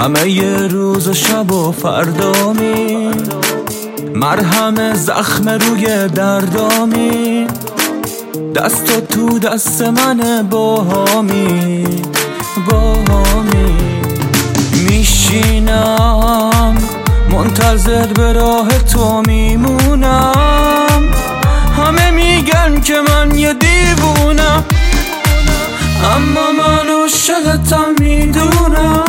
همه یه روز و شب و فردامی، مرهم زخم روی دردامی، دست تو دست من باهامی میشینم منتظر به راه تو میمونم. همه میگن که من یه دیوونم، اما من عاشقتم میدونم.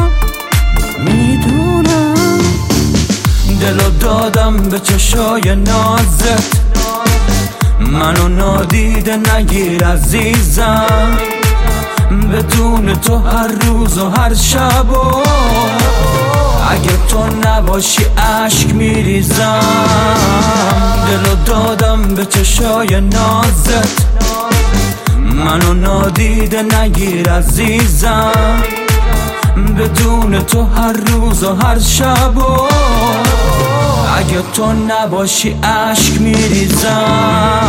دلو دادم به چشای نازت، منو نادیده نگیر عزیزم. بدون تو هر روز و هر شب و اگه تو نباشی اشک میریزم. دلو دادم به چشای نازت، منو نادیده نگیر عزیزم. بدون تو هر روز و هر شب و اگه تو نباشی اشک میریزم.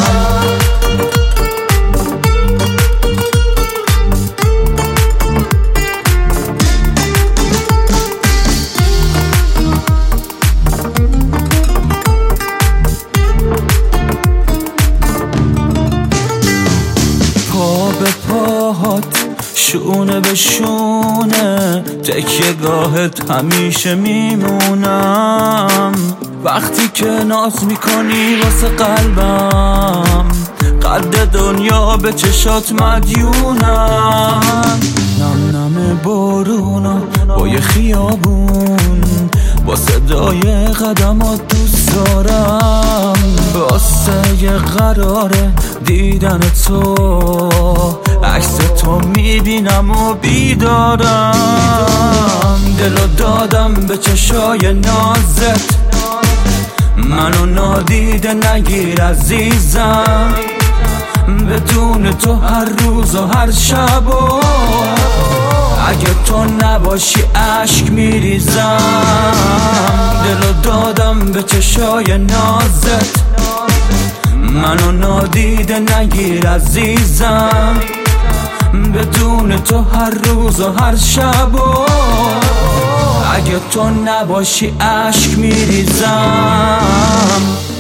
پا به پاهات، شونه به شونه، تکیه گاهت همیشه میمونم. وقتی که ناز میکنی واسه قلبم، قد دنیا به چشات مدیونم. نم نم بارونا با یه خیابون، با صدای قدمات دوست دارم. واسه یه قراره دیدن تو، عکس تو میبینم و بیدارم. دلو دادم به چشای نازت، منو نادیده نگیر عزیزم. بدون تو هر روز و هر شب و اگه تو نباشی اشک میریزم. دلو دادم به چشای نازت، منو نادیده نگیر عزیزم. بدون تو هر روز و هر شب و اگه تو نباشی اشک میریزم.